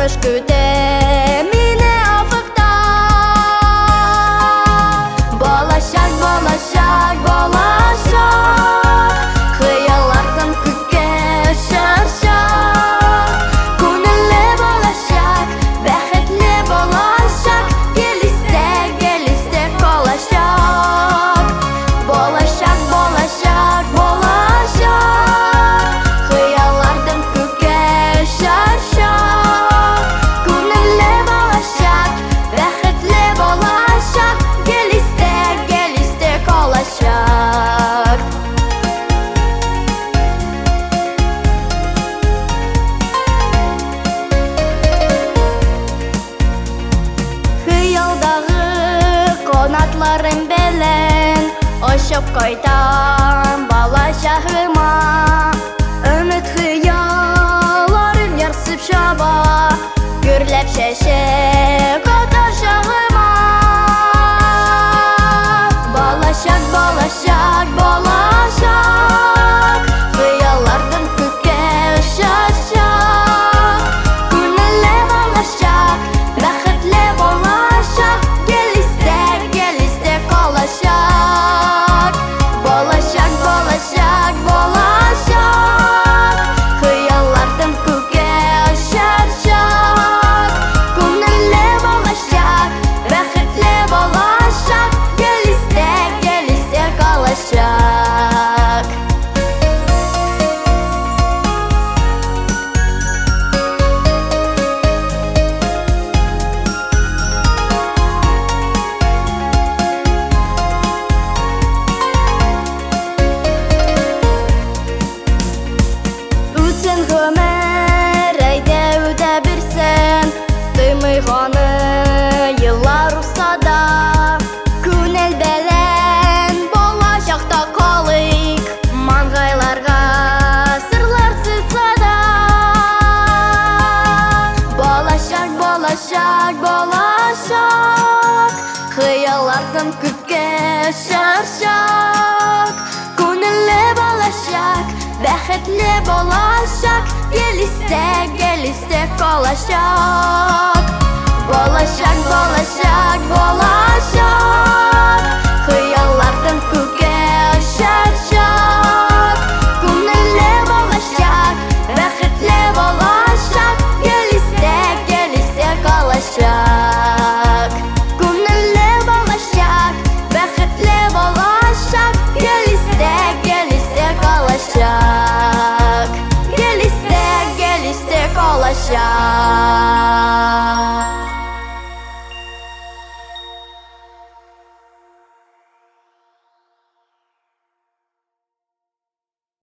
Кыш көте мине афыкта. Болашак, болашак, болашак, хыяллардан күккә шаршак. Күңелле болашак, бәхетле болашак, гелисте калачак. Болашак, болашак, болашак, хыяллардан күккә шаршак. Күңелле болашак, бәхетле болашак, гелисте калачак. Хыялдагы канатларым белән очып кайтам балачагыма. Өмет хыялларым ярсып чаба, гөрләп чәчәк атар чагыма. Болашак, болашак, болашак, хыяллардан күккә шаршак. Күңелле болашак, бәхетле болашак, гелисте калачак. Болашак, болашак, болашак, хыяллардан күккә шаршак. Күңелле болашак, бәхетле болашак, гелисте калачак. Үтсен гомер, әйдә үтә бирсен, тоймыйганы еллар узса күңел белән болачакта калыйк, маңгайларга сырлар сызса да. Болашак, болашак, болашак, хыяллардан күккә шаршак. Күңелле болашак, бәхетле болашак, гелисте калачак.